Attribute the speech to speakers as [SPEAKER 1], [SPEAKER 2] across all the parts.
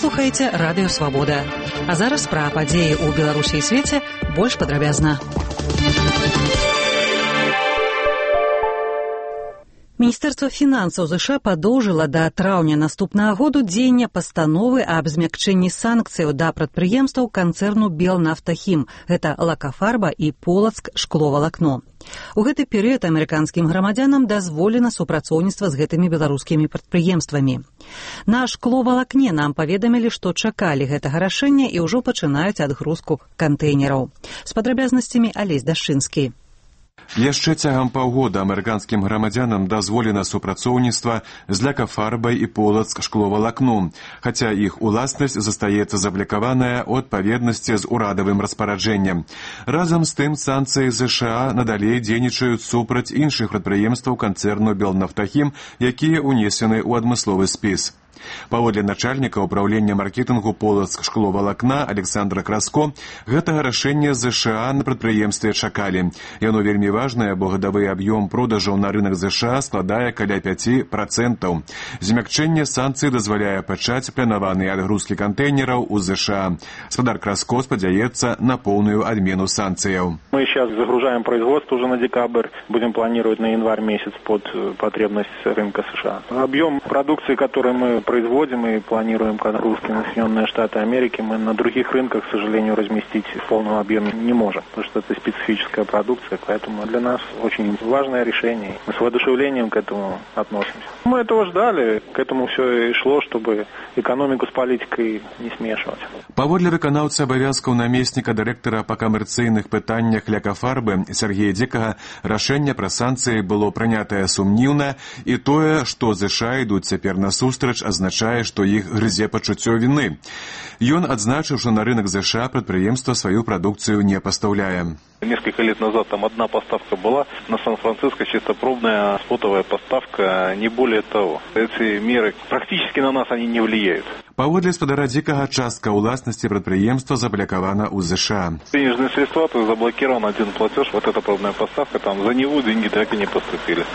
[SPEAKER 1] слухаеце радыё Свабода. А зараз пра падзеі ў Беларусі і свеце больш падрабязна. Міністэрства фінансаў ЗША падоўжыла да траўня наступнага году дзеянне пастановы аб змякчэнні санкцыяў да прадпрыемстваў канцэрну Белнафтахім. Гэта Лакафарба і Полацк шкловалакно. У гэты перыяд амерыканскім грамадзянам дазволена супрацоўніцтва з гэтымі беларускімі прадпрыемствамі. На шкловалакне нам паведамілі, што чакалі гэтага рашэння і ўжо пачынаюць адгрузку кантэйнераў. З падрабязнасцямі Алесь Дашчынскі.
[SPEAKER 2] Яшчэ цягам паўгода амерыканскім грамадзянам дазволена супрацоўніцтва з Лакафарбай і Полацк шкловалакном, хаця іх уласнасць застаецца заблякаваная ў адпаведнасці з урадавым распараджэннем. Разам з тым санкцыі ЗША надалей дзейнічаюць супраць іншых прадпрыемстваў канцэрну Белнафтахім, якія ўнесены ў адмысловы спіс. Паводле начальніка ўпраўлення маркетынгу Полацк шкловалакна Александра Краско, гэтага рашэння ЗША на прадпрыемстве чакалі. Яно вельмі важнае, бо гадавы аб'ём продажаў на рынак ЗША складае каля 5%. Змякчэнне санкцый дазваляе пачаць планаваныя адгрузкі кантэйнераў у ЗША. Гаспадар Краско спадзяецца на поўную адмену санкцыяў.
[SPEAKER 3] Мы сейчас загружаем производство уже на декабрь, будем планировать на январь месяц под потребность рынка США. Объем продукции, который мы производим и планируем отгрузки на Соединенные Штаты Америки, мы на других рынках, к сожалению, разместить в полном объеме не можем, потому что это специфическая продукция, поэтому для нас очень важное решение. Мы с воодушевлением к этому относимся. Мы этого ждали, к этому все и шло, чтобы экономику с политикой не смешивать.
[SPEAKER 2] Паводле выканаўцы абавязкаў намесніка дырэктара па камерцыйных пытаннях Лакафарбы Сергея Дзікага, рашэнне пра санкцыі было прынятае сумніўна, і тое, што ЗША ідуць цяпер насустрач, означае, што іх грызе пачуццё віны. Ён адзначыў, што на рынок ЗША прадпрыемства сваю прадукцыю не пастаўляе.
[SPEAKER 4] Несколько лет назад там одна поставка была на Сан-Франциско, чисто пробная спотовая поставка, не более того. Эти меры практически на нас они не влияют.
[SPEAKER 2] Паводле гаспадара Дзікага, частка ўласнасці прадпрыемства заблокавана ў ЗША.
[SPEAKER 4] Денежные средства, то есть заблокирован один платеж, вот эта пробная поставка, там за него деньги так и не поступили.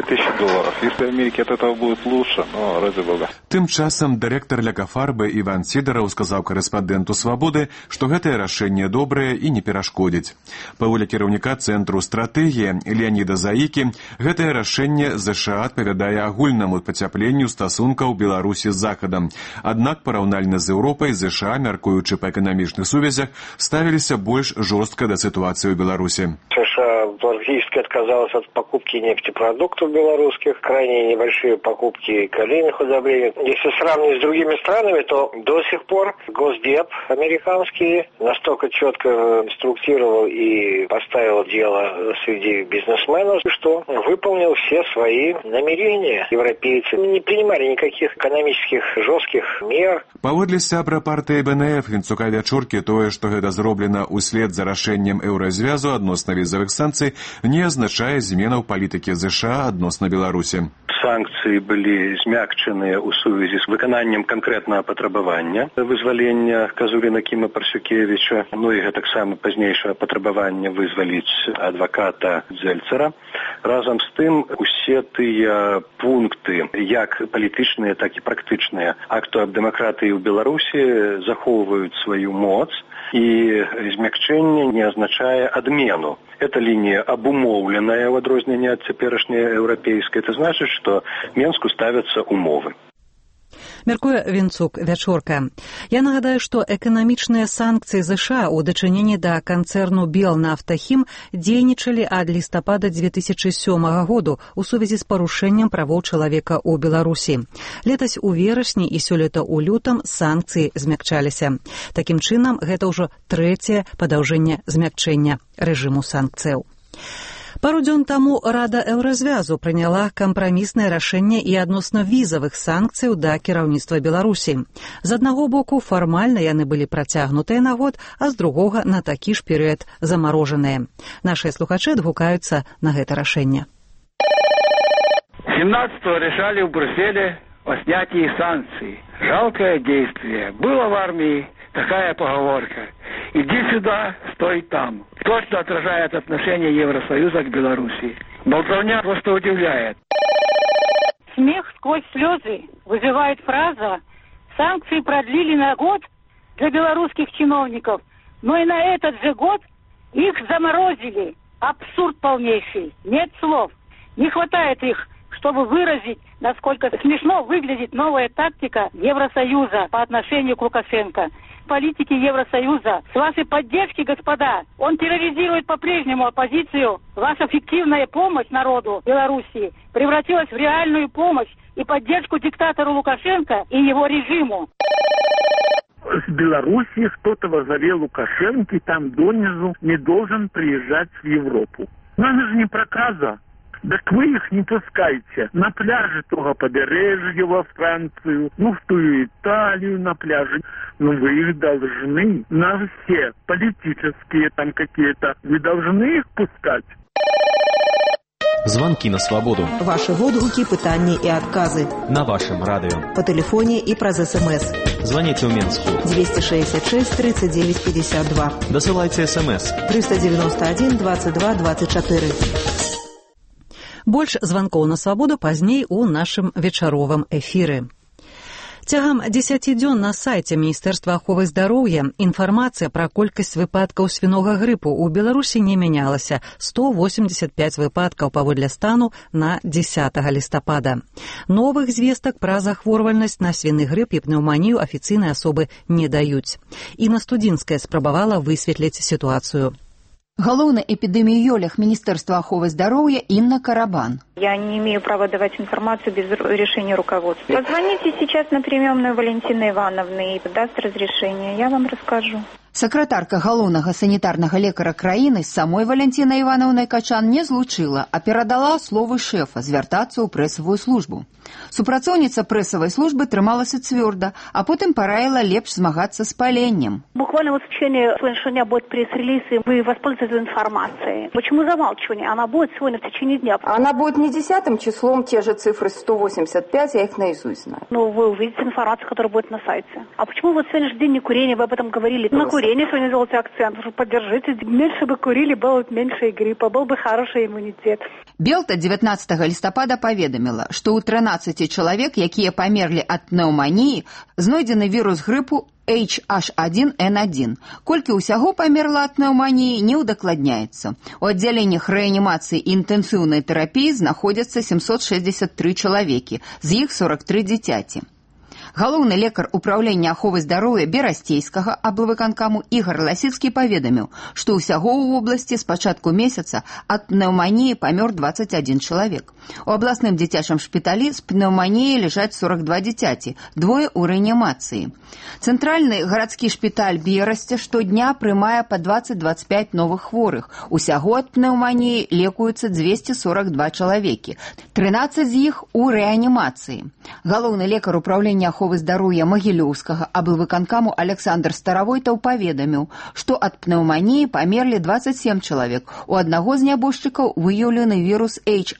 [SPEAKER 4] $2000. Если в Америке от этого будет лучше, ну, ради бога.
[SPEAKER 2] Тым часам дырэктар Лакафарбы Іван Сідараў сказаў карэспандэнту Свабоды, што гэтае рашэнне добрае і не перашкодзіць. Паводле кіраўніка Цэнтру стратэгіі Леаніда Заікі, гэтае рашэнне ЗША адпавядае агульнаму пацяпленню стасункаў Беларусі з Захадам. Аднак параўнальна з Еўропай ЗША, мяркуючы па эканамічных сувязях, ставіліся больш жорстка да сітуацыі ў Беларусі.
[SPEAKER 5] США практически отказалась от покупки нефтепродуктов белорусских, крайне небольшие покупки калийных удобрений. Если сравнивать с другими странами, то до сих пор Госдеп американский настолько четко инструктировал и поставил дело среди бизнесменов, что выполнил все свои намерения. Европейцы не принимали никаких экономических жестких мер.
[SPEAKER 2] Паводле сябра партыі БНФ Вінцука Вячоркі, тое, што гэта зроблена ўслед за рашэннем еўразвязу адносна візавых санкцый, не азначае зменаў палітыкі ЗША адносна Беларусі.
[SPEAKER 6] Санкцыі былі змякчаныя ў сувязі з выкананнем канкрэтнага патрабавання вызвалення Казуріна Кіма Парсюкевіча, ну і гэтаксама пазнейшага патрабавання вызваліць адваката Дзельцера. Разам з тым, усе тыя пункты, як палітычныя, так і практычныя, акту аб дэмакратыі ў Беларусі захоўваюць сваю моц, і змякчэнне не азначае адмену. Эта лінія абумоўленая ў адрозненне ад цяперашняй еўрапейскай. Это значыць, што Менску ставяцца умовы.
[SPEAKER 1] Мяркуе Вінцук Вячорка. Я нагадаю, што эканамічныя санкцыі ЗША ў дачыненні да канцэрну Белнафтахім дзейнічалі ад лістапада 2007 году ў сувязі з парушэннем правоў чалавека ў Беларусі. Летась у верасні і сёлета ў лютым санкцыі змякчаліся. Такім чынам, гэта ўжо трэцяе падаўжэнне змякчэння рэжыму санкцыяў. Пару дзён таму Рада Еўразвязу прыняла кампраміснае рашэнне і адносна візавых санкцыяў да кіраўніцтва Беларусі. З аднаго боку, фармальна яны былі працягнутыя на год, а з другога на такі ж перыяд замарожаныя. Нашыя слухачы адгукаюцца на гэта рашэнне.
[SPEAKER 7] 17-го решали в Брюсселе о снятии санкций. Жалкое действие. Было в армии такая поговорка. Иди сюда, стой там. Точно отражает отношение Евросоюза к Беларуси. Болтовня просто удивляет.
[SPEAKER 8] Смех сквозь слезы вызывает фраза Санкции продлили на год для белорусских чиновников, но и на этот же год их заморозили. Абсурд полнейший. Нет слов. Не хватает их, чтобы выразить, насколько смешно выглядит новая тактика Евросоюза по отношению к Лукашенко. Политики Евросоюза, с вашей поддержки, господа, он терроризирует по-прежнему оппозицию. Ваша фиктивная помощь народу Белоруссии превратилась в реальную помощь и поддержку диктатору Лукашенко и его режиму.
[SPEAKER 9] С Белоруссии кто-то во главе Лукашенко там донизу не должен приезжать в Европу. Но она же не проказа. Так вы их не пускайте на пляже того побережья во Францию, в ту Италию на пляже. Но вы их должны на все политические там какие-то, вы должны их пускать.
[SPEAKER 10] Звонки на свободу.
[SPEAKER 11] Ваши водгуки, пытания и отказы.
[SPEAKER 10] На вашем радио.
[SPEAKER 11] По телефоне и праз СМС.
[SPEAKER 10] Звоните ў Менску.
[SPEAKER 11] 266 39 52.
[SPEAKER 10] Дасылайце СМС.
[SPEAKER 11] 391 22 24.
[SPEAKER 1] Больш званкоў на свабоду пазней у нашым вечаровым эфіры. Цягам 10 дзён на сайце Міністэрства аховы здароўя інфармацыя пра колькасць выпадкаў свінога грыпу ў Беларусі не мянялася. 185 выпадкаў паводле стану на 10 лістапада. Новых звестак пра захворвальнасць на свіны грып і пнеўманію афіцыйныя асобы не даюць. Інна Студзінская спрабавала высветліць сітуацыю.
[SPEAKER 12] Галоўны эпидемиолог Министерства аховы здоровья Инна Карабан.
[SPEAKER 13] Я не имею права давать информацию без решения руководства. Позвоните сейчас на приемную Валентины Ивановны и даст разрешение. Я вам расскажу.
[SPEAKER 12] Сакратарка галоўнага санітарнага лекара краіны з самой Валентинай Ивановнай Качан не злучыла, а перадала словы шэфа звяртацца ў прэсавую службу. Супрацоўніца прэсавай службы трымалася цвёрда, а потым параіла лепш змагацца з паленнем.
[SPEAKER 14] Буквально вот в течение сегодняшнего дня будет пресс-релиз, и вы воспользуетесь информацией. Почему замалчивание? Она будет сегодня в течение дня.
[SPEAKER 15] Она будет не 10 числом, те же цифры 185, я их наизусть знаю.
[SPEAKER 14] Ну, вы увидите информацию, которая будет на сайте. А почему вот сегодняшний день не курение, вы об этом говорили? На курение сегодня сделайте акцент, поддержите. Меньше бы курили, было бы меньше и гриппа, был бы хороший иммунитет.
[SPEAKER 12] Белта 19 лістапада паведаміла, што ў 13 чалавек, якія памерлі ад пнеўманіі, знойдзены вірус грыпу H1N1. Колькі ўсяго памерла ад пнеўманіі, не ўдакладняецца. У аддзяленнях рэанімацыі і інтэнсіўнай тэрапіі знаходзяцца 763 чалавекі, з іх 43 дзіцяці. Галоўны лекар управлення аховы здароўя Берасцейскага аблвыканкаму Ігар Ласіцкі паведаміў, што ўсяго ў вобласці з пачатку месяца ад пнеўманіі памёр 21 чалавек. У абласным дзіцячым шпіталі з пнеўманіяй ляжаць 42 дзіцяці, двое ў рэанімацыі. Цэнтральны гарадскі шпіталь Берасця штодня прымае па 20-25 новых хворых. Усяго ад пнеўманіі лекуюцца 242 чалавекі, 13 з іх у рэанімацыі. Галоўны лекар управлення аховы здароўя Магілёўскага аблвыканкаму Александр Старавойтаў паведаміў, што ад пнеўманіі памерлі 27 чалавек. У аднаго з нябожчыкаў выяўлены вірус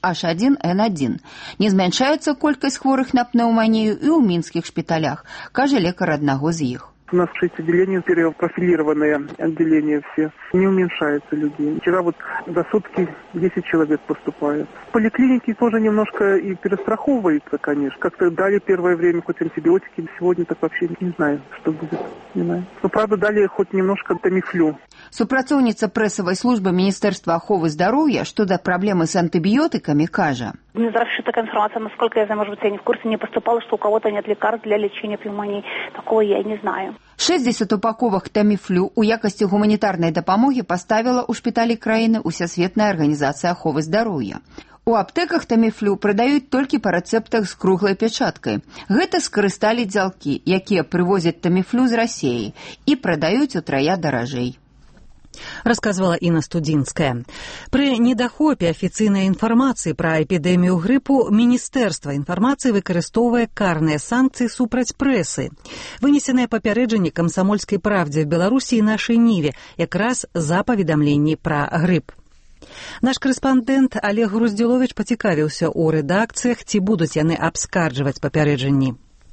[SPEAKER 12] H1N1. Не змяншаецца колькасць хворых на пнеўманію і ў мінскіх шпіталях, кажа лекар аднаго з іх.
[SPEAKER 16] У нас 6 отделений, перепрофилированные отделения все. Не уменьшается людей. Вчера вот за сутки 10 человек поступает. В поликлинике тоже немножко и перестраховывается, конечно. Как-то дали первое время хоть антибиотики. Сегодня так вообще не знаю, что будет. Не знаю. Но правда дали хоть немножко тамифлю.
[SPEAKER 12] Супрацоўніца прэсавай службы Міністэрства аховы здароўя, што да праблемы з антыбіётыкамі, кажа.
[SPEAKER 14] Мне зараз еще такая информация, насколько я знаю, может быть, я не в курсе, не поступала, что у кого-то нет лекарств для лечения пневмонии. Такого я не знаю.
[SPEAKER 12] 60 упаковак таміфлю у якасці гуманітарнай дапамогі паставіла ў шпіталі краіны Усесветная арганізацыя аховы здароўя. У аптэках таміфлю прадаюць толькі па рэцэптах з круглай пячаткай. Гэта скарысталі дзялкі, якія прывозяць таміфлю з Расіі і прадаюць утрая даражэй.
[SPEAKER 1] Рассказывала Инна Студзінская. Пры недахопе афіцыйнай інфармацыі пра эпідэмію грыпу Міністэрства інфармацыі выкарыстоўвае карныя санкцыі супраць прэсы. Вынесеныя папярэджанні камсамольскай правдзе в Беларусі і нашай Ніве якраз за паведамленні пра грып. Наш корэспандэнт Олег Груздзіловіч пацікавіўся ў рэдакцыях, ці будуць яны абскарджваць папярэджанні.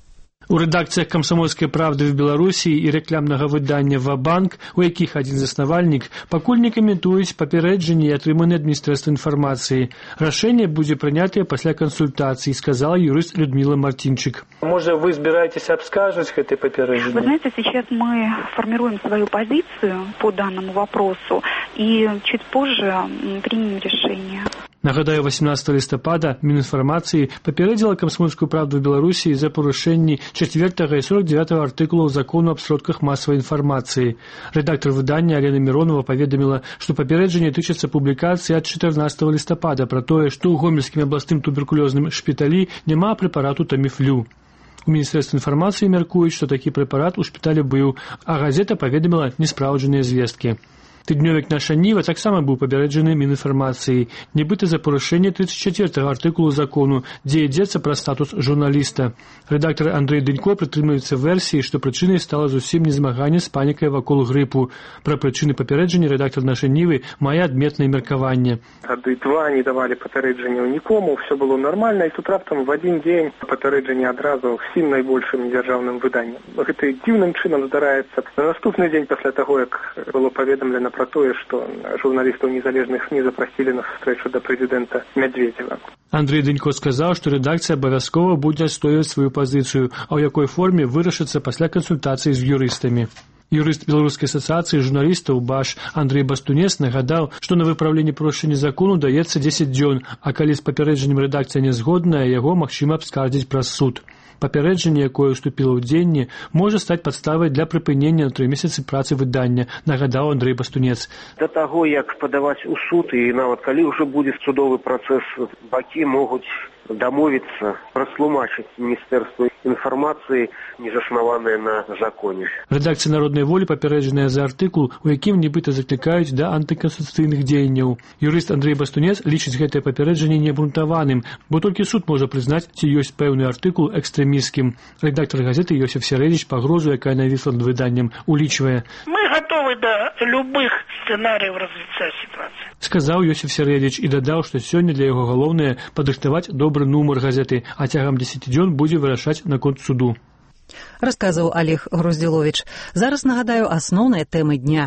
[SPEAKER 17] У редакціях «Комсомольської правди» в Білорусі і рекламного видання «Ва-банк», у яких один заснавальник, пакуль не каментуюць папярэджанні і атрыманыя ад Міністэрства інфармацыі. Рашэнне будзе прынятае пасля кансультацый, сказала юрист Людмила Мартинчик.
[SPEAKER 18] Может, вы собираетесь обскажить это папярэджанне?
[SPEAKER 19] Вы знаете, сейчас мы формируем свою позицию по данному вопросу и чуть позже примем решение.
[SPEAKER 17] Нагадаю, 18 лістапада Мінінфармацыі папярэдзіла «Камсомольскую правду» в Беларусі за парушэнні 4 і 49 артыкулаў закону аб сродках масавай інфармацыі. Рэдактар выдання Алена Миронова паведаміла, што папярэджанне тычыцца публікацыі ад 14 лістапада пра тое, што ў гомельскім абласным туберкулёзным шпіталі няма прэпарату таміфлю. У Міністэрстве інфармацыі мяркуюць, што такі прэпарат у шпіталі быў, а газета паведаміла неспраўджаныя звесткі. Тыднёвік «Наша Ніва» таксама быў папярэджаны Мінінфармацыяй, нібыта за парушэнне 34 артыкулу закону, дзе ідзецца пра статус журналіста. Рэдактар Андрэй Дынько прытрымліваецца версіі, што прычынай стала зусім не змаганне з панікай вакол грыпу. Пра прычыны папярэджання рэдактар «Нашай Нівы» мае адметнае меркаванне.
[SPEAKER 20] Гады два не давалі папярэджанняў нікому, все было нормально, і тут раптам в один дзень папярэджанне адразу всім найбольшым дзяржаўным выданням. Гэта дзіўным чынам здараецца на наступны дзень пасля таго, як было паведамлена про тое, што журналістаў незалежных СМІ запрасілі на встречу да прэзідэнта Медведева.
[SPEAKER 17] Андрэй Дынько сказаў, што рэдакцыя абавязкова будзе адстойваць сваю пазіцыю, а ў якой форме вырашыцца пасля кансультацыі з юрыстамі. Юрыст Беларускай асацыяцыі журналістаў БАШ Андрэй Бастунец нагадаў, што на выпраўленне парушэння закону даецца 10 дзён, а калі з папярэджаннем рэдакцыя не згодная, яго магчыма абскардзіць праз суд. Папярэджанне, якое ўступіла ў дзенне, можа стаць падставай для прыпынення на 3 месяцы працы выдання, нагадаў Андрэй Бастунец.
[SPEAKER 21] Да таго, як падаваць у суд, і нават калі ўжо будзе судовы працэс, бакі могуць дамовіцца, растлумачыць Міністэрству інфармацыі, не заснаваныя на законе.
[SPEAKER 17] Рэдакцыя «Народнай волі» папярэджаная за артыкул, у якім нібыта заклікаюць да антыканстытуцыйных дзеянняў. Юрыст Андрэй Бастунец лічыць гэтае папярэджанне неабгрунтаваным, бо толькі суд можа прызнаць, ці ёсць пэўны артыкул экстрэмісцкім. Рэдактар газеты Йосиф Середич пагрозу, якая навісла над выданнем, улічвае.
[SPEAKER 22] Мы готовы до любых сценарыяў развіцця сітуацыі.
[SPEAKER 17] Сказаў Йосиф Середич і дадаў, што сёння для яго галоўнае падрыхтаваць добры нумар газеты, а цягам 10 дзён будзе вырашаць наконт суду.
[SPEAKER 1] Расказаў Олег Груздзіловіч. Зараз нагадаю асноўныя тэмы дня.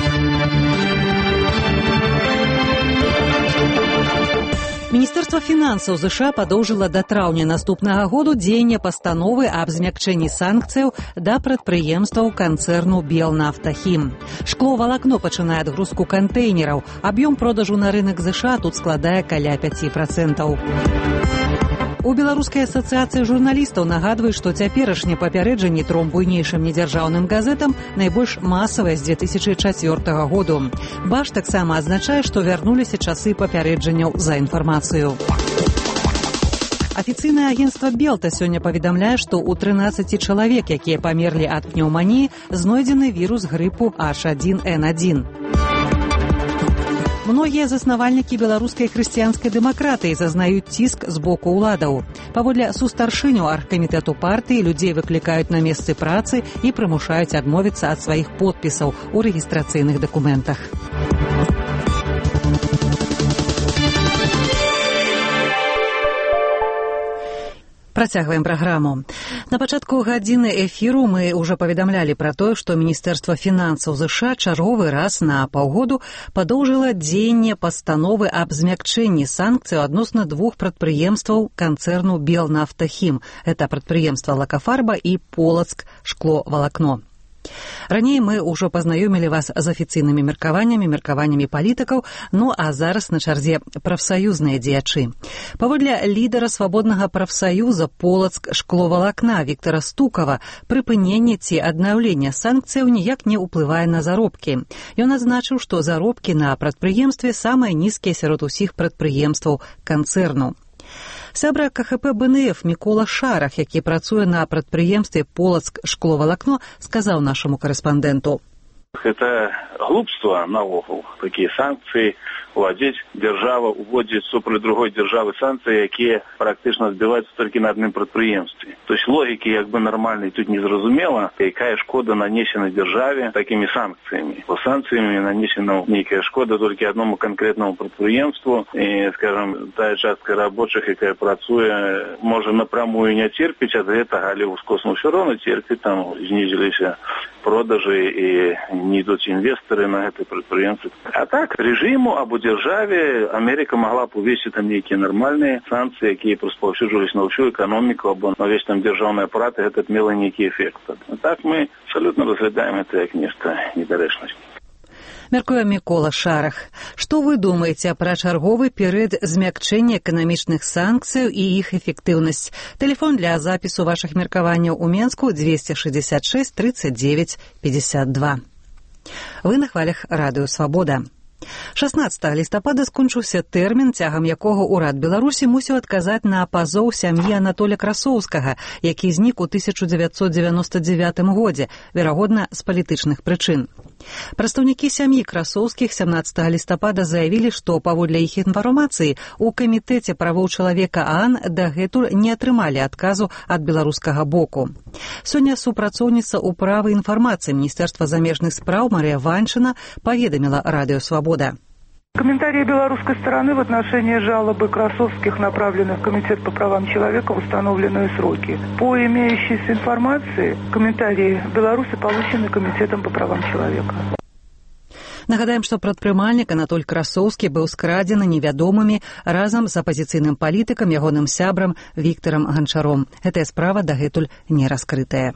[SPEAKER 1] Міністэрства фінансаў ЗША падоўжыла да траўня наступнага году дзеянне пастановы аб змякчэнні санкцыяў да прадпрыемстваў канцэрну «Белнафтахім». Шкловалакно пачынае адгрузку кантэйнераў. Аб'ём продажу на рынак ЗША тут складае каля 5%. У Беларускай асацыяцыі журналістаў нагадваюць, што цяперашнія папярэджанні 3 буйнейшым недзяржаўным газетам найбольш масавыя з 2004 году. БАШ таксама адзначае, што вярнуліся часы папярэджанняў за інфармацыю. Афіцыйнае агенцтва «Белта» сёння паведамляе, што ў 13 чалавек, якія памерлі ад пнеўманіі, знойдзены вірус грыпу H1N1. Многія заснавальнікі беларускай хрысціянскай дэмакратыі зазнаюць ціск з боку ўладаў. Паводле сустаршыню аргкамітэту партыі людзей выклікаюць на месцы працы і прымушаюць адмовіцца ад сваіх подпісаў у рэгістрацыйных дакументах. Працягваем праграму. На пачатку гадзіны эфіру мы ўжо паведамлялі пра тое, што Міністэрства фінансаў ЗША чарговы раз на паўгоду падоўжыла дзеянне пастановы аб змякчэнні санкцыяў адносна 2 прадпрыемстваў канцэрну «Белнафтахім». Гэта прадпрыемства «Лакафарба» і «Полацк шкловалакно». Раней мы ўжо пазнаёмілі вас з афіцыйнымі меркаваннямі палітыкаў, ну а зараз на чарзе прафсаюзныя дзеячы. Паводле лідара свабоднага прафсаюза «Полацк шкловалакна» Віктара Стукава, прыпыненне ці аднаўленне санкцыяў ніяк не ўплывае на заробкі. Ён адзначыў, што заробкі на прадпрыемстве самыя нізкія сярод усіх прадпрыемстваў канцэрну. Сябра КХП БНФ Мікола Шарах, які працуе на прадпрыемстве «Полацк шкловалакно», сказаў нашаму корэспандэнту.
[SPEAKER 23] Это глупство наогул, такие санкции.
[SPEAKER 3] а здесь держава уводит супраць другой державы санкции, якія практично сбиваются только на одном предприемстве. То есть логики нормальной тут не зразумела, какая шкода нанесена державе такими санкциями. По санкциями нанесена некая шкода только одному конкретному предприемству, и, скажем, та частка рабочих, якая працуе, может напрямую не терпеть от этого, але в космос все равно терпит, там снизились продажи и не идут инвесторы на это предприятие. А так, режиму або державе Америка могла бы увести там некие нормальные санкции, которые распаўсюджвались на всю экономику, або на весь там державный аппарат, и это имело некий эффект. А так мы абсолютно разглядаем это как нечто недарэчнасці.
[SPEAKER 1] Мяркуе Мікола Шарах. Што вы думаеце пра чарговы перыяд змякчэння эканамічных санкцыяў і іх эфектыўнасць? Тэлефон для запісу вашых меркаванняў у Менску 266 39 52. Вы на хвалях Радыё Свабода. 16 лістапада скончыўся тэрмін, цягам якога ўрад Беларусі мусіў адказаць на пазоў сям'і Анатоля Красоўскага, які знік у 1999 годзе, верагодна, з палітычных прычын. Прадстаўнікі сям'і Красоўскіх 17 лістапада заявілі, што, паводле іх інфармацыі, у камітэце правоў чалавека ААН дагэтуль не атрымалі адказу ад беларускага боку. Сёння супрацоўніца ўправы інфармацыі Міністэрства замежных спраў Марыя Ванчына паведаміла Радыё Свабода.
[SPEAKER 16] Комментарии белорусской стороны в отношении жалобы Красовских, направленных в Комитет по правам человека в установленные сроки. По имеющейся информации, комментарии Беларуси получены Комитетом по правам человека.
[SPEAKER 1] Нагадаем, што прадпрымальнік Анатоль Красоўскі быў скрадзены невядомымі разам з апазіцыйным палітыкам, ягоным сябрам Віктарам Ганчаром. Гэтая справа дагэтуль не раскрытая.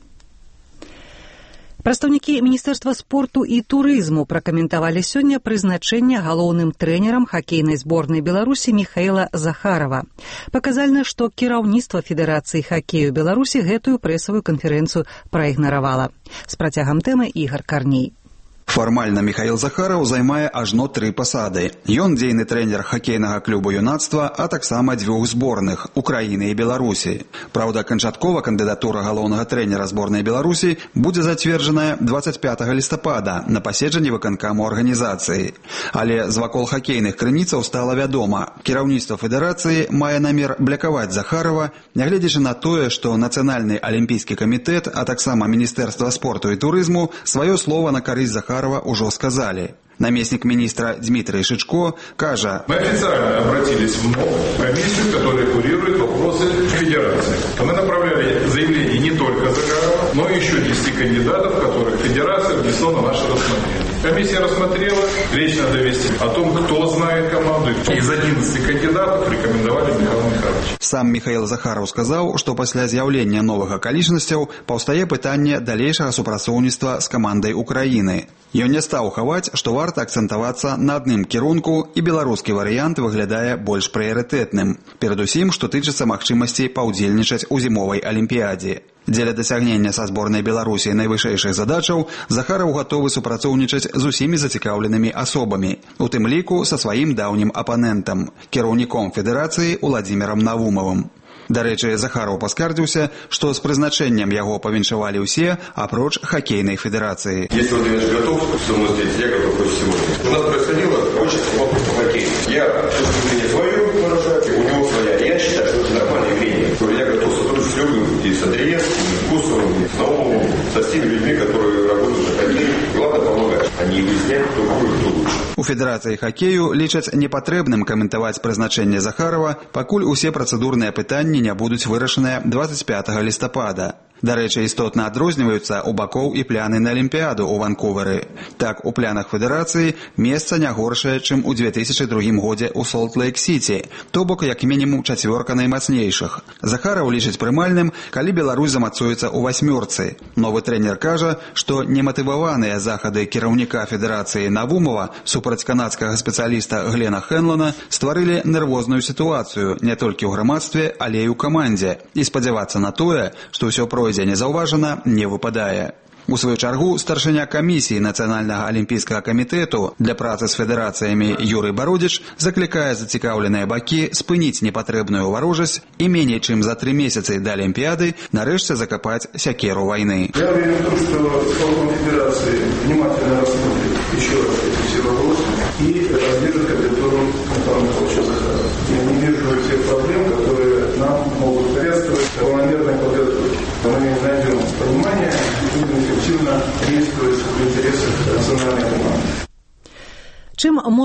[SPEAKER 1] Прадстаўнікі Міністэрства спорту і турызму пракаментавалі сёння прызначэнне галоўным трэнерам хакейнай зборнай Беларусі Міхаіла Захарова. Паказальна, што кіраўніцтва Федэрацыі хакею Беларусі гэтую прэсавую канферэнцыю праігнаравала. З працягам тэмы Ігар Карней.
[SPEAKER 4] Фармальна Міхаіл Захараў займае ажно 3 пасады. Ён дзейны трэнер хакейнага клуба юнацтва, а таксама 2 зборных – Украіны і Беларусі. Праўда, канчаткова кандыдатура галоўнага трэнера зборнай Беларусі будзе зацверджаная 25 лістапада на паседжанні выканкаму арганізацыі. Але з вакол хакейных крыніцаў стала вядома. Кіраўніцтва федэрацыі мае намер блякаваць Захарова, нягледзячы на тое, што Нацыянальны алімпійскі камітэт, а таксама Міністэрства спорту і турызму сваё слова на карысць Захарова уже сказали. Наместник министра Дмитрий Шичко кажа:
[SPEAKER 23] мы официально обратились в комиссию, которая курирует вопросы федерации. Мы направляли заявление не только Захарова, но и еще 10 кандидатов, которых федерация внесла на наше рассмотрение. Комиссия рассмотрела, речь надо вести о том, кто знает команду. Из 11 кандидатов рекомендовали Михаила Михайловича.
[SPEAKER 4] Сам Михаил Захаров сказал, что после з'яўлення новых акалічнасцяў паўстае пытанне далейшага супрацоўніцтва з камандай Украіны. Ён не стаў хаваць, што варта акцэнтавацца на адным кірунку, і беларускі варыянт выглядае больш прыярытэтным. Перадусім, што тычыцца магчымасці паўдзельнічаць у зімовай алімпіядзе. Дзеля дасягнення са зборнай Беларусі найвышэйшых задачаў Захараў гатовы супрацоўнічаць з усімі зацікаўленымі асобамі, у тым ліку са сваім даўнім апанентам, кіраўніком федэрацыі Уладзімірам Навумавым. Дарэчы, Захараў паскардзіўся, што з прызначэннем яго павіншавалі ўсе, апроч хакейнай федэрацыі.
[SPEAKER 24] Если Владимир готов со мной здесь, я готов против сегодня. У нас происходило очень вопрос по хоккею. Я мнение свое выражаю, у него своя. Я считаю, что это нормальное мнение. Я готов сотрудничать с любым, и с Андреевским, и с Кусовым, и с Наумовым, со всеми людьми, которые работают на хоккее. Главное помогать, а не выяснять, кто хуже, кто лучше.
[SPEAKER 4] У Федэрацыі хакею лічаць непатрэбным каментаваць прызначэнне Захарова, пакуль усе працэдурныя пытанні не будуць вырашаныя 25 лістапада. Дарэчы, істотна адрозніваюцца ў бакоў і пляны на Алімпіяду ў Ванкувары. Так, у планах федэрацыі месца не горшае, чым у 2002 годзе ў Солт-Лейк-Сіці, то бок як мінімум 4 наймацнейшых. Захараў лічыць прымальным, калі Беларусь замацуецца ў 8. Новы трэнер кажа, што нематываваныя захады кіраўніка федэрацыі Навумова супраць канадскага спецыяліста Глена Хэнлона стварылі нервозную сітуацыю не толькі ў грамадстве, але і ў камандзе. І спадзявацца на тое, што ўсё пройдзе незаўважана, не выпадае. У сваю чаргу старшыня камісіі Нацыянальнага алімпійскага камітэту для працы з федэрацыямі Юрый Бародзіч заклікае зацікаўленыя бакі спыніць непатрэбную варожасць і меней чым за 3 месяцы да Алімпіяды нарэшце закапаць сякеру вайны.
[SPEAKER 24] Я уверен в том, что исполком федерации внимательно рассмотрит еще раз эти все вопросы и развернет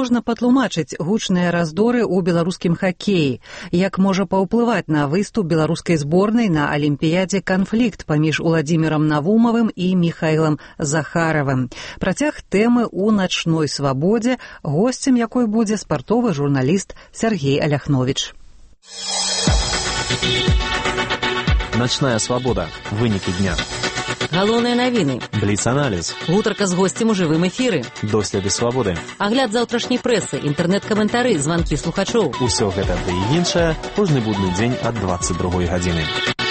[SPEAKER 1] можна патлумачыць гучныя раздоры ў беларускім хакеі? Як можа паўплываць на выступ беларускай зборнай на алімпіядзе канфлікт паміж Уладзімірам Навумавым і Міхаілам Захаравым? Працяг тэмы ў начной свабодзе, госцем якой будзе спартовы журналіст Сергей Аляхновіч.
[SPEAKER 10] Ночная свобода. Вынікі дня.
[SPEAKER 2] Галоўныя навіны.
[SPEAKER 10] Бліц-аналіз.
[SPEAKER 2] Гутарка з госцем у жывым эфіры.
[SPEAKER 10] Доследы свабоды.
[SPEAKER 2] Агляд заўтрашняй прэсы, інтэрнэт-каментары, званкі слухачоў.
[SPEAKER 10] Усё гэта ды і іншае кожны будны дзень ад 22 гадзіны.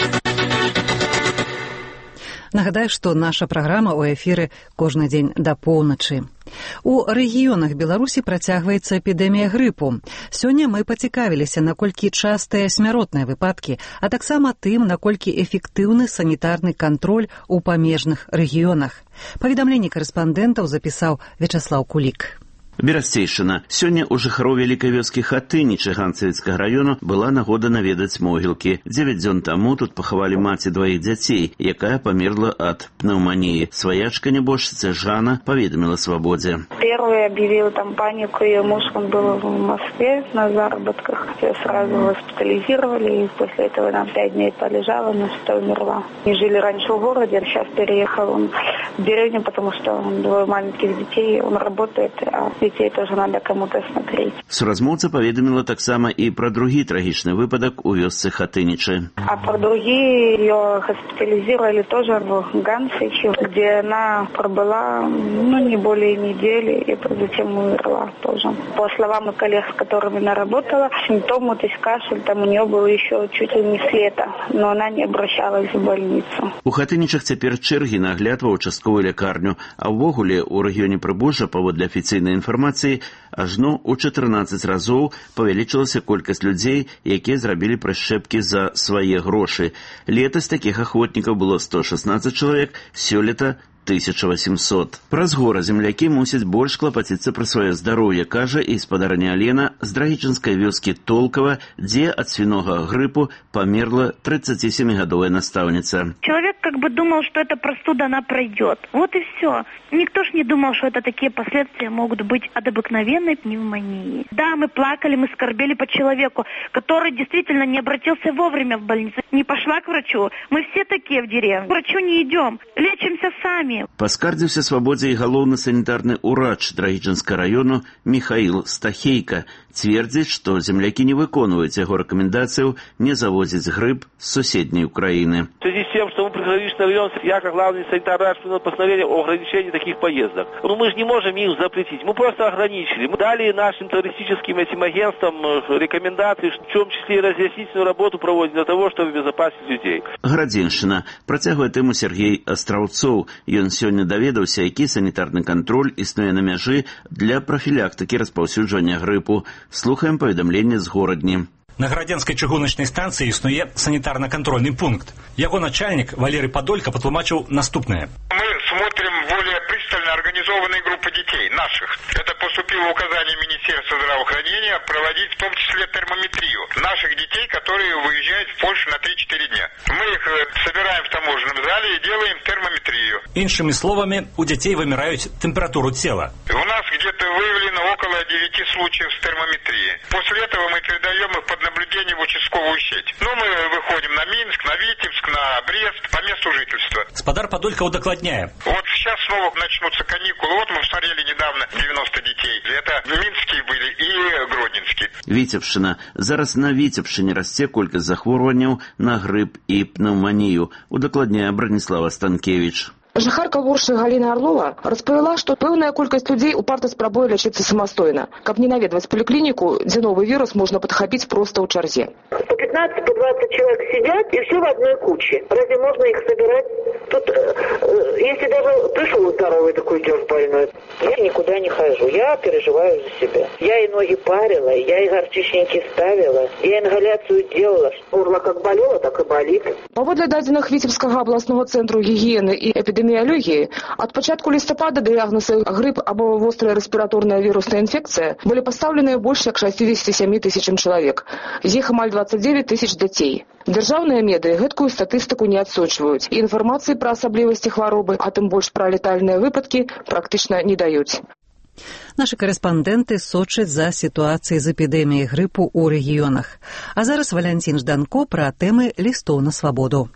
[SPEAKER 1] Нагадаю, што наша праграма ў эфіры кожны дзень да поўначы. У рэгіёнах Беларусі працягваецца эпідэмія грыпу. Сёння мы пацікавіліся, наколькі частыя смяротныя выпадкі, а таксама тым, наколькі эфектыўны санітарны кантроль у памежных рэгіёнах. Паведамленне карэспандэнтаў запісаў Вячаслаў Кулік.
[SPEAKER 5] Берасцейшына. Сёння ў жыхароў вялікай вёскі Хатынічы Ганцавіцкага раёну была нагода наведаць могілкі. 9 дзён таму тут пахавалі маці дваіх дзяцей, якая памерла ад пнеўманіі. Сваячка небожчыца Жанна паведаміла свабодзе.
[SPEAKER 13] Первый объявил там панику, ее муж, он был в Москве на заработках. Ее сразу госпитализировали, и после этого она 5 дней полежала, но что умерла. Не жили раньше в городе, сейчас переехал он в деревню, потому что он 2 маленьких детей, он работает, а детей тоже надо кому-то смотреть.
[SPEAKER 5] Суразмоўца паведаміла таксама і пра другі трагічны выпадак у вёсцы Хатынічы.
[SPEAKER 13] А про другие ее госпитализировали тоже в Ганцевиче, где она пробыла, не более недели, и затем умерла тоже. По словам коллег, с которыми она работала, симптомы, то есть кашель, там у нее был еще чуть ли не с лета, но она не обращалась в больницу.
[SPEAKER 5] У Хатынічах цяпер чэргі на агляд ва ўчастковую лякарню, а ўвогуле ў рэгіёне Прыбужжа, паводле афіцыйнай інфармацыі, ажно ў 14 разоў павялічылася колькасць людзей, якія зрабілі прышчэпкі за свае грошы. Летась такіх ахвотнікаў было 116 чалавек, сёлета 1800. Праз гора землякі мусяць больш клапаціцца пра сваё здароўе, кажа і спадарня Алена з драгічынскай вёскі Толкава, дзе ад свінога грыпу памерла 37-гадовая настаўніца.
[SPEAKER 6] Человек думал, что эта простуда, она пройдет. Вот и все. Никто ж не думал, что это такие последствия могут быть от обыкновенной пневмонии. Да, мы плакали, мы скорбели по человеку, который действительно не обратился вовремя в больницу, не пошла к врачу. Мы все такие в деревне. К врачу не идем, лечимся сами.
[SPEAKER 5] Паскардзіўся свабодзе і галоўны санітарны ўрач Драгічынскага раёну Міхаіл Стахейка. Цвердзіць, што землякі не выконваюць яго рэкамендацыяў не завозіць грып з суседняй Украины.
[SPEAKER 7] В связи с тем, что мы приграничный район, я, как главный санитарный врач, принял постановление о ограничении таких поездок. Мы же не можем им запретить, мы просто ограничили. Мы дали нашим туристическим этим агентствам рекомендации, в том числе и разъяснительную работу проводить для того, чтобы обезопасить людей.
[SPEAKER 5] Градзеншчына. Працягвае тэму Сергей Астраўцоў. Ён сёння даведаўся, які санітарны кантроль існуе на мяжы для прафілактыкі распаўсюджвання грыпу. Слухаем паведамленне з горадні.
[SPEAKER 25] На Градзенскай чыгуначнай станцыі існуе санітарна-кантрольны пункт. Яго начальнік Валерий Подолько патлумачыў наступнае.
[SPEAKER 26] Мы смотрим более пристально организованные группы детей, наших. Это поступило указание Министерства здравоохранения проводить в том числе термометрию наших детей, которые выезжают в Польшу на 3-4 дня. Мы их собираем в таможенном зале и делаем термометрию.
[SPEAKER 25] Іншымі словамі, у дзяцей вымераюць тэмпературу цела.
[SPEAKER 26] У нас где-то выявлено около 9 случаев с термометрией. После этого мы передаем их под наблюдение в участковую сеть. Мы выходим на Минск, на Витебск, на Брест по месту жительства.
[SPEAKER 25] Спадар Подолько удакладняе.
[SPEAKER 26] Вот сейчас снова начнутся каникулы. Вот мы смотрели недавно 90 детей. Это минские были и гродненские.
[SPEAKER 5] Віцебшчына. Зараз на Віцебшчыне расце колькасць захворванняў на грып і пнеўманію. Удакладняе Браніслава Станкевіч.
[SPEAKER 27] Жыхарка Воршы Галіна Арлова распавяла, што пэўная колькасць людзей упарта спрабуе лячыцца самастойна. Каб не наведваць паліклініку, дзе новы вірус можна падхапіць проста ў чарзе.
[SPEAKER 28] По 15, по 20 человек сидят, и все в одной куче. Разве можно их собирать? Тут, если даже пришел здоровый такой, идешь больной, я никуда не хожу, я переживаю за себя. Я и ноги парила, я и горчичники ставила, я ингаляцию делала. Горло как болело, так и болит.
[SPEAKER 27] Паводле дадзеных Віцебскага абласнога цэнтру гігіены і эпідэміялогіі, ад пачатку лістапада дыягназы грып або вострая рэспіраторная вірусная інфекцыя былі пастаўленыя больш як 67 тысячам чалавек. З іх амаль 29 тысяч дзяцей. Дзяржаўныя медыі гэткую статыстыку не адсочваюць. І інфармацыі пра асаблівасці хваробы, а тым больш пра летальныя выпадкі, практычна не даюць.
[SPEAKER 1] Нашы карэспандэнты сочаць за сітуацыяй з эпідэміяй грыпу ў рэгіёнах. А зараз Валянцін Жданко пра тэмы лістоў на свабоду.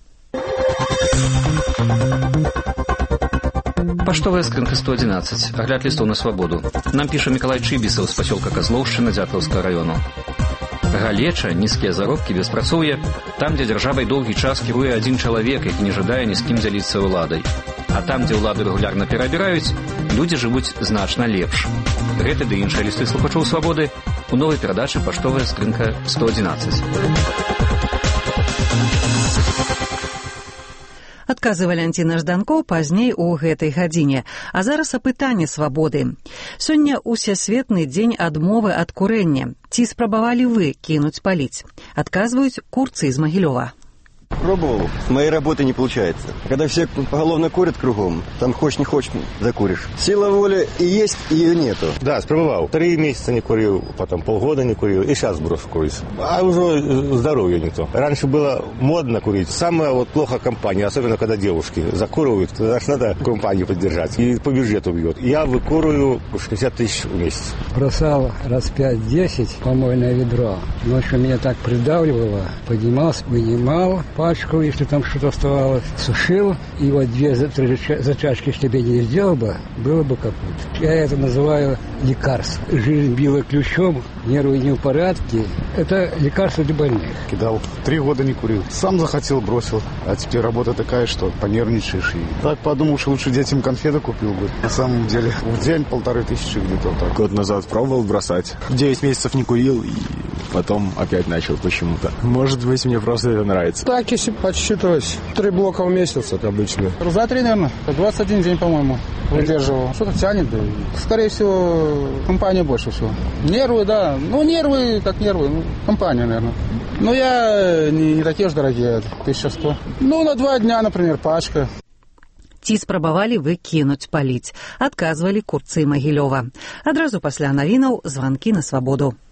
[SPEAKER 8] Паштовая скрынка 111. Агляд лістоў на свабоду. Нам піша Мікалай Чыбісаў з пасёлка Казлоўшчына Дзятлаўскага раёну. Галеча, нізкія заробкі, беспрацоўе, там, дзе дзяржавай доўгі час кіруе адзін чалавек, які не жадае ні з кім дзяліцца ўладай. А там, дзе ўладу рэгулярна перабіраюць, людзі жывуць значна лепш. Гэты ды іншыя лісты слухачоў свабоды у новай перадачы «Паштовая скрынка 111».
[SPEAKER 1] Адказы Валянціна Жданко пазней у гэтай гадзіне. А зараз апытанне свабоды. Сёння усесветны дзень адмовы ад курэння. Ці спрабавалі вы кінуць паліць? Адказваюць курцы з Магілёва.
[SPEAKER 9] Пробовал. С моей работы не получается. Когда все поголовно курят кругом, там хочешь не хочешь, закуришь. Сила воли и есть, и ее нету.
[SPEAKER 11] Да, спробовал. 3 месяца не курил, потом полгода не курил, и сейчас бросил курить. А уже здоровье не то. Раньше было модно курить. Самая вот плохо компания, особенно когда девушки закуривают, тогда надо компанию поддержать. И по бюджету бьет. Я выкуриваю 60 тысяч в месяц.
[SPEAKER 12] Бросал раз 5-10 помойное ведро. Ночью меня так придавливало. Поднимался, вынимал пачку, если там что-то оставалось, сушил, и вот 2-3 зачашки, чтобы я не сделал бы, было бы капут. Я это называю лекарство. Жизнь била ключом, нервы не в порядке. Это лекарство для больных.
[SPEAKER 14] Кидал. 3 года не курил. Сам захотел, бросил. А теперь работа такая, что понервничаешь. И так подумал, что лучше детям конфеты купил бы. На самом деле, в день 1500 где-то вот так.
[SPEAKER 15] Год назад пробовал бросать. 9 месяцев не курил, и потом опять начал почему-то. Может быть, мне просто это нравится.
[SPEAKER 18] Так, если подсчитывать, 3 блока в месяц, это обычно. За 3, наверное. 21 день, по-моему, выдерживал. Что-то тянет, да. Скорее всего, компания больше всего. Нервы, да. Ну, нервы, как нервы. Ну, компания, наверное. Но я не такие уж дорогие, 1100. Ну, на 2 дня, например, пачка.
[SPEAKER 1] Ці спрабавалі вы кінуць паліць? Адказвалі курцы Магілёва. Адразу пасля навінаў званкі на свабоду.